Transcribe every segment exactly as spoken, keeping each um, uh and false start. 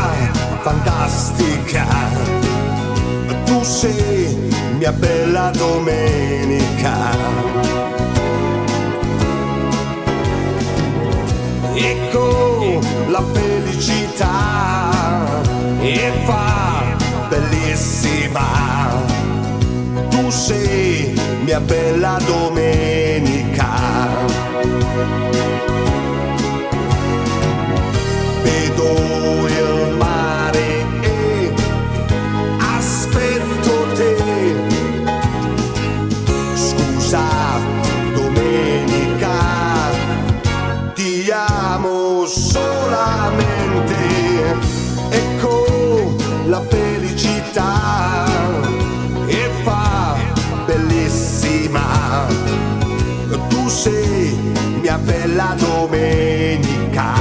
fantastica, tu sei mia bella domenica. Ecco la felicità e fa bellissima, tu sei mia bella domenica. Vedo il mare e aspetto te. Scusa domenica, ti amo solamente. Ecco la felicità e fa bellissima, tu sei mia bella domenica.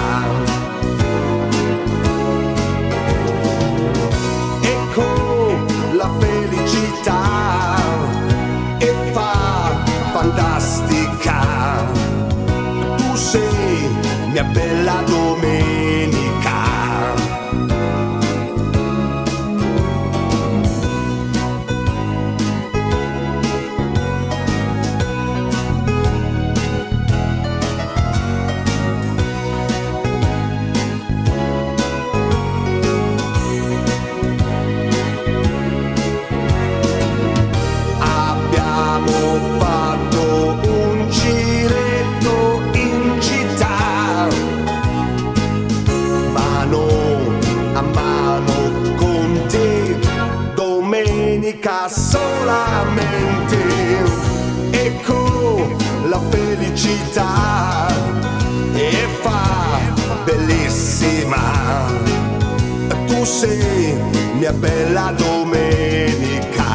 Ecco la felicità e fa fantastica, tu sei mia bella domenica. Solamente, ecco la felicità e fa bellissima, tu sei mia bella domenica.